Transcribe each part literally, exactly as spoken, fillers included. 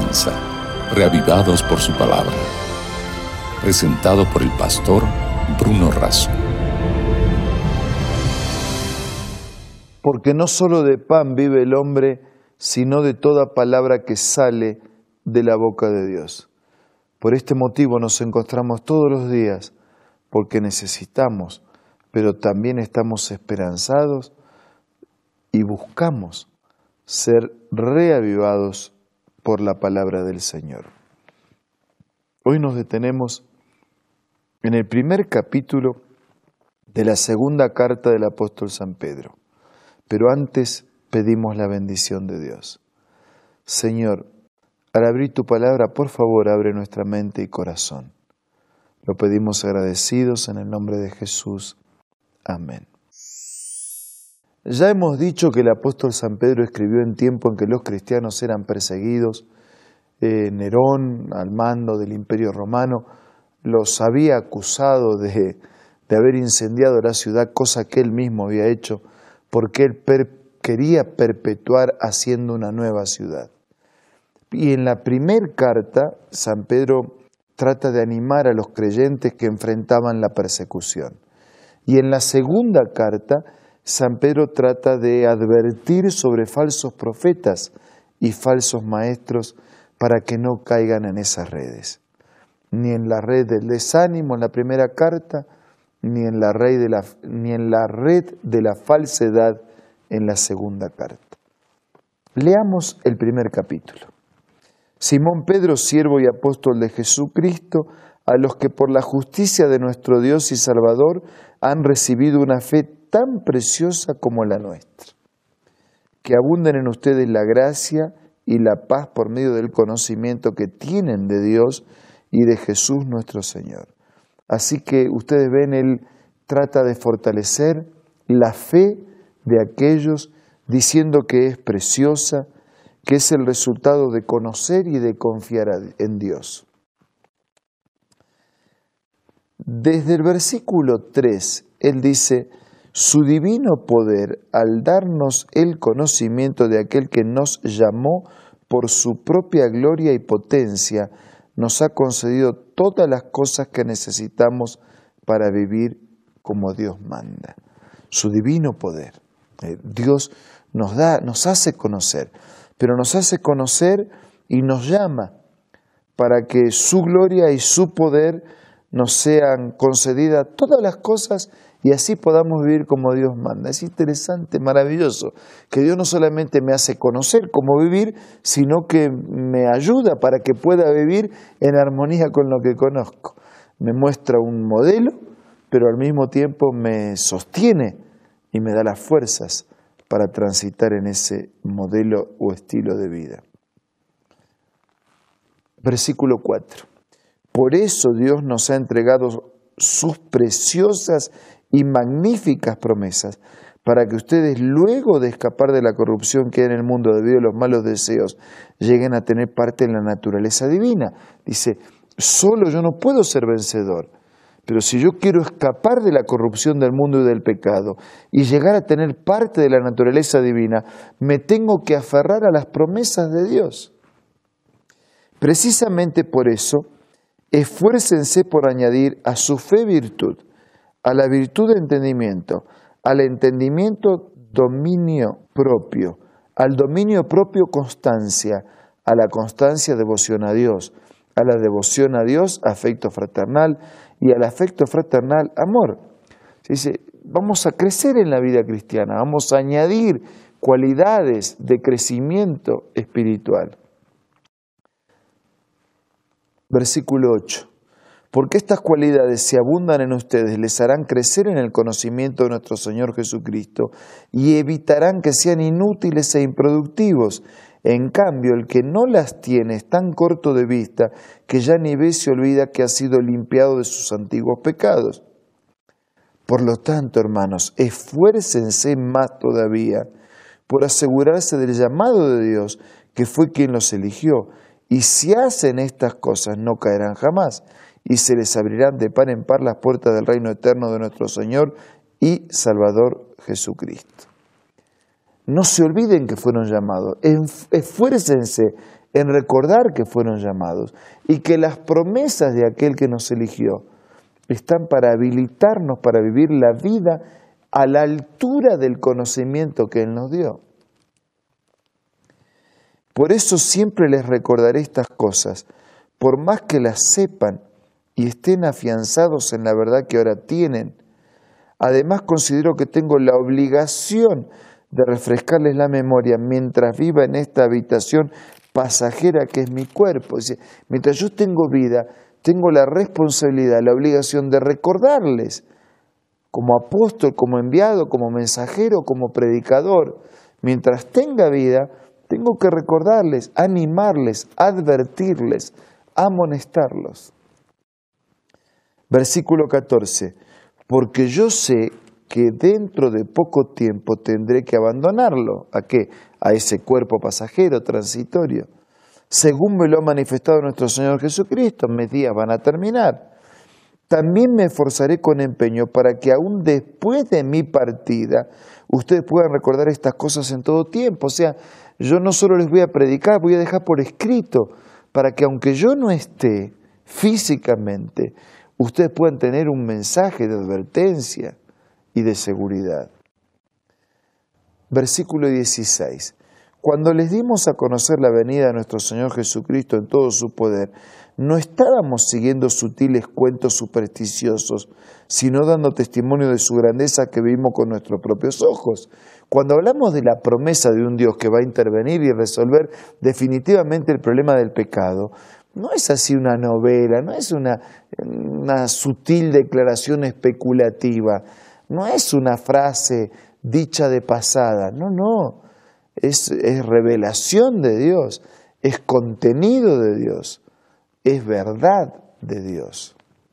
comienza, reavivados por su palabra. Presentado por el pastor Bruno Razo. Porque no solo de pan vive el hombre, sino de toda palabra que sale de la boca de Dios. Por este motivo nos encontramos todos los días, porque necesitamos, pero también estamos esperanzados y buscamos ser reavivados por la palabra del Señor. Hoy nos detenemos en el primer capítulo de la segunda carta del apóstol San Pedro. Pero antes pedimos la bendición de Dios. Señor, al abrir tu palabra, por favor, abre nuestra mente y corazón. Lo pedimos agradecidos en el nombre de Jesús. Amén. Ya hemos dicho que el apóstol San Pedro escribió en tiempo en que los cristianos eran perseguidos. Eh, Nerón, al mando del Imperio Romano, los había acusado de, de haber incendiado la ciudad, cosa que él mismo había hecho, porque él per, quería perpetuar haciendo una nueva ciudad. Y en la primera carta, San Pedro trata de animar a los creyentes que enfrentaban la persecución. Y en la segunda carta, San Pedro trata de advertir sobre falsos profetas y falsos maestros para que no caigan en esas redes. Ni en la red del desánimo en la primera carta, ni en la red de la, ni en la red de la falsedad en la segunda carta. Leamos el primer capítulo. Simón Pedro, siervo y apóstol de Jesucristo, a los que por la justicia de nuestro Dios y Salvador han recibido una fe tan preciosa como la nuestra. Que abunden en ustedes la gracia y la paz por medio del conocimiento que tienen de Dios y de Jesús nuestro Señor. Así que ustedes ven, él trata de fortalecer la fe de aquellos diciendo que es preciosa, que es el resultado de conocer y de confiar en Dios. Desde el versículo tres, él dice: su divino poder, al darnos el conocimiento de aquel que nos llamó por su propia gloria y potencia, nos ha concedido todas las cosas que necesitamos para vivir como Dios manda. Su divino poder. Eh, Dios nos da, nos hace conocer, pero nos hace conocer y nos llama para que su gloria y su poder nos sean concedidas todas las cosas y así podamos vivir como Dios manda. Es interesante, maravilloso, que Dios no solamente me hace conocer cómo vivir, sino que me ayuda para que pueda vivir en armonía con lo que conozco. Me muestra un modelo, pero al mismo tiempo me sostiene y me da las fuerzas para transitar en ese modelo o estilo de vida. Versículo cuatro. Por eso Dios nos ha entregado sus preciosas y magníficas promesas, para que ustedes, luego de escapar de la corrupción que hay en el mundo debido a los malos deseos, lleguen a tener parte en la naturaleza divina. Dice, solo yo no puedo ser vencedor, pero si yo quiero escapar de la corrupción del mundo y del pecado y llegar a tener parte de la naturaleza divina, me tengo que aferrar a las promesas de Dios. Precisamente por eso, esfuércense por añadir a su fe virtud, a la virtud de entendimiento, al entendimiento dominio propio, al dominio propio constancia, a la constancia devoción a Dios, a la devoción a Dios afecto fraternal y al afecto fraternal amor. Se dice, vamos a crecer en la vida cristiana, vamos a añadir cualidades de crecimiento espiritual. Versículo ocho. Porque estas cualidades, si abundan en ustedes, les harán crecer en el conocimiento de nuestro Señor Jesucristo y evitarán que sean inútiles e improductivos. En cambio, el que no las tiene es tan corto de vista que ya ni ve, se olvida que ha sido limpiado de sus antiguos pecados. Por lo tanto, hermanos, esfuércense más todavía por asegurarse del llamado de Dios, que fue quien los eligió. Y si hacen estas cosas, no caerán jamás, y se les abrirán de par en par las puertas del reino eterno de nuestro Señor y Salvador Jesucristo. No se olviden que fueron llamados, esfuércense en recordar que fueron llamados y que las promesas de aquel que nos eligió están para habilitarnos para vivir la vida a la altura del conocimiento que Él nos dio. Por eso siempre les recordaré estas cosas, por más que las sepan y estén afianzados en la verdad que ahora tienen. Además considero que tengo la obligación de refrescarles la memoria mientras viva en esta habitación pasajera que es mi cuerpo. Es decir, mientras yo tengo vida, tengo la responsabilidad, la obligación de recordarles, como apóstol, como enviado, como mensajero, como predicador. Mientras tenga vida, tengo que recordarles, animarles, advertirles, amonestarlos. Versículo catorce. Porque yo sé que dentro de poco tiempo tendré que abandonarlo. ¿A qué? A ese cuerpo pasajero, transitorio. Según me lo ha manifestado nuestro Señor Jesucristo, mis días van a terminar. También me esforzaré con empeño para que aún después de mi partida, ustedes puedan recordar estas cosas en todo tiempo. O sea, yo no solo les voy a predicar, voy a dejar por escrito, para que aunque yo no esté físicamente, ustedes puedan tener un mensaje de advertencia y de seguridad. Versículo dieciséis. Cuando les dimos a conocer la venida de nuestro Señor Jesucristo en todo su poder, no estábamos siguiendo sutiles cuentos supersticiosos, sino dando testimonio de su grandeza que vimos con nuestros propios ojos. Cuando hablamos de la promesa de un Dios que va a intervenir y resolver definitivamente el problema del pecado, no es así una novela, no es una, una sutil declaración especulativa, no es una frase dicha de pasada, no, no. Es, es revelación de Dios, es contenido de Dios, es verdad de Dios.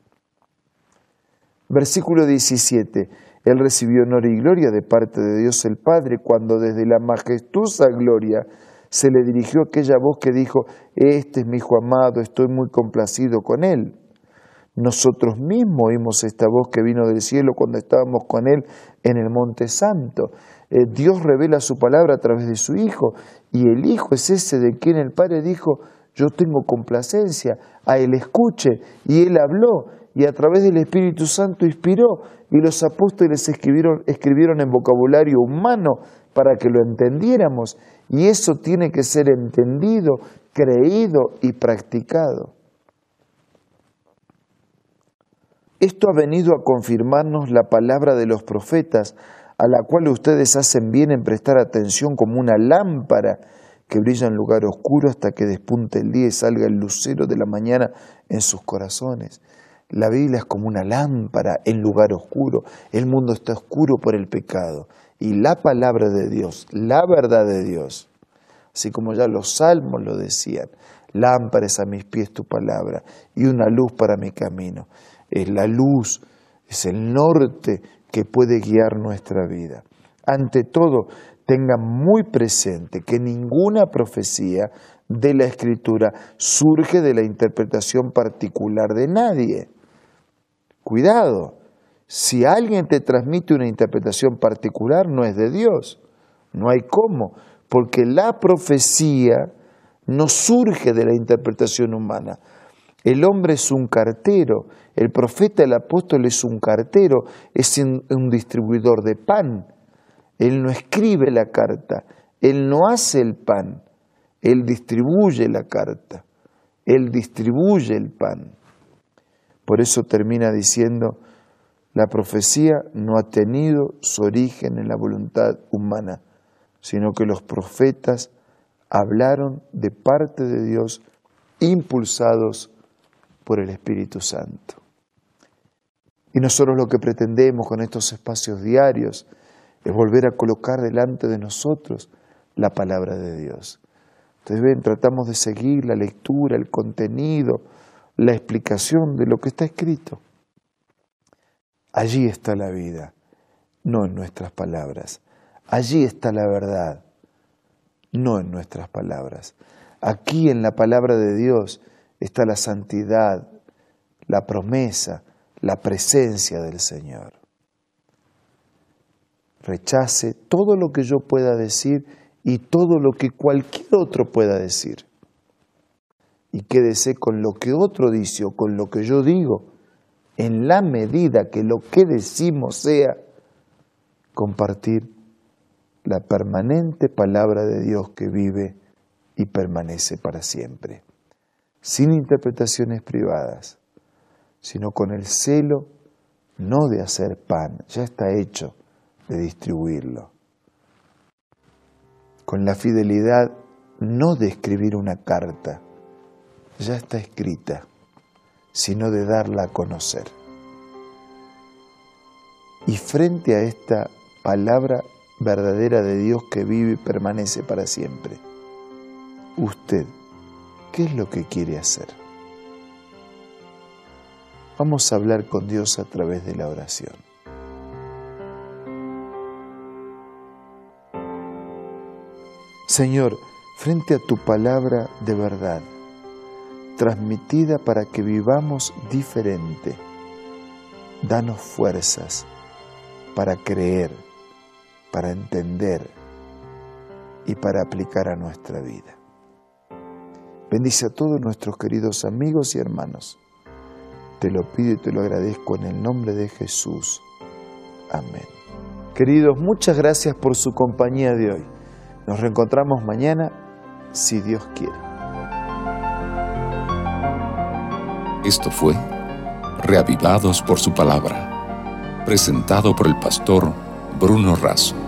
Versículo diecisiete. Él recibió honor y gloria de parte de Dios el Padre cuando desde la majestuosa gloria se le dirigió aquella voz que dijo: este es mi Hijo amado, estoy muy complacido con él. Nosotros mismos oímos esta voz que vino del cielo cuando estábamos con él en el Monte Santo. Eh, Dios revela su palabra a través de su Hijo, y el Hijo es ese de quien el Padre dijo: yo tengo complacencia, a él escuche, y él habló, y a través del Espíritu Santo inspiró, y los apóstoles escribieron, escribieron en vocabulario humano para que lo entendiéramos, y eso tiene que ser entendido, creído y practicado. Esto ha venido a confirmarnos la palabra de los profetas, a la cual ustedes hacen bien en prestar atención como una lámpara que brilla en lugar oscuro hasta que despunte el día y salga el lucero de la mañana en sus corazones. La Biblia es como una lámpara en lugar oscuro. El mundo está oscuro por el pecado. Y la palabra de Dios, la verdad de Dios, así como ya los salmos lo decían: lámpara es a mis pies tu palabra y una luz para mi camino. Es la luz, es el norte que puede guiar nuestra vida. Ante todo, tengan muy presente que ninguna profecía de la Escritura surge de la interpretación particular de nadie. Cuidado, si alguien te transmite una interpretación particular, no es de Dios. No hay cómo, porque la profecía no surge de la interpretación humana. El hombre es un cartero, el profeta, el apóstol es un cartero, es un distribuidor de pan. Él no escribe la carta, él no hace el pan, él distribuye la carta, él distribuye el pan. Por eso termina diciendo: la profecía no ha tenido su origen en la voluntad humana, sino que los profetas hablaron de parte de Dios, impulsados por el Espíritu Santo. Y nosotros lo que pretendemos con estos espacios diarios es volver a colocar delante de nosotros la palabra de Dios. Entonces ven, tratamos de seguir la lectura, el contenido, la explicación de lo que está escrito. Allí está la vida, no en nuestras palabras. Allí está la verdad, no en nuestras palabras. Aquí en la palabra de Dios está la santidad, la promesa, la presencia del Señor. Rechace todo lo que yo pueda decir y todo lo que cualquier otro pueda decir. y quédese con lo que otro dice o con lo que yo digo, en la medida que lo que decimos sea compartir la permanente palabra de Dios que vive y permanece para siempre, sin interpretaciones privadas, sino con el celo no de hacer pan, ya está hecho, de distribuirlo, con la fidelidad no de escribir una carta, ya está escrita, sino de darla a conocer. Y frente a esta palabra verdadera de Dios que vive y permanece para siempre, usted, ¿qué es lo que quiere hacer? Vamos a hablar con Dios a través de la oración. Señor, frente a tu palabra de verdad, transmitida para que vivamos diferente, danos fuerzas para creer, para entender y para aplicar a nuestra vida. Bendice a todos nuestros queridos amigos y hermanos. Te lo pido y te lo agradezco en el nombre de Jesús. Amén. Queridos, muchas gracias por su compañía de hoy. Nos reencontramos mañana, si Dios quiere. Esto fue Reavivados por su palabra, presentado por el pastor Bruno Razo.